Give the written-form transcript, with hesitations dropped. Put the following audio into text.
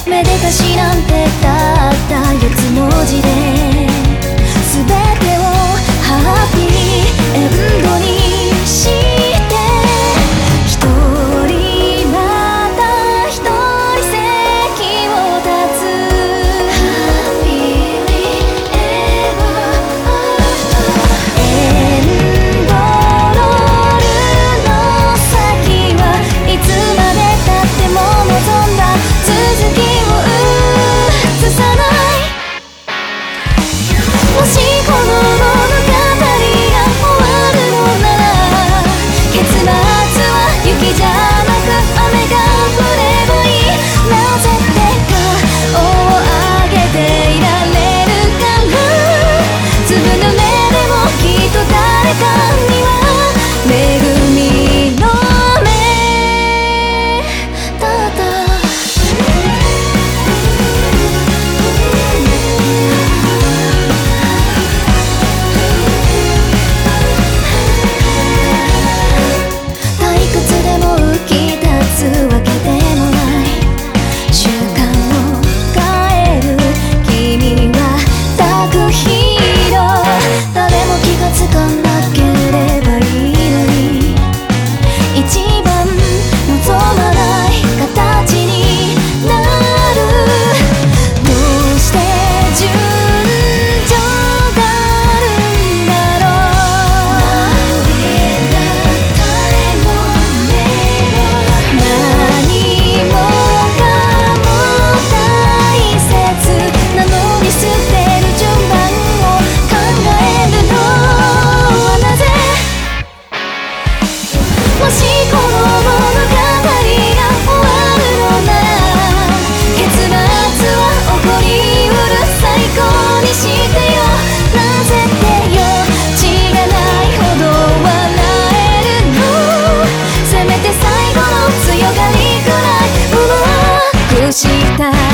めでたしなんてたった4つ文字で全てをハッピーエンドにして一人また一人席を立つ Happily ever after エンドロールの先はいつまでたっても望んだ続きを映さないもしこの物語が終わるのなら結末は雪じゃなく雨が降ればいいなぜって顔を上げていられるかなずぶ濡れでもきっと誰かには恵みの目だった退屈でも浮き立つわけでもない習慣を変える君はダークヒーロー誰も気がつかなければいいのに一番望まない形になるどうして順序があるんだろう何もかも大切なのに捨てる順番を考えるのはなぜもしこの物語が終わるのなら結末は起こりうる最高にしてよなぜってよ血がないほど笑えるのせめて最後の強がりくらい思わくした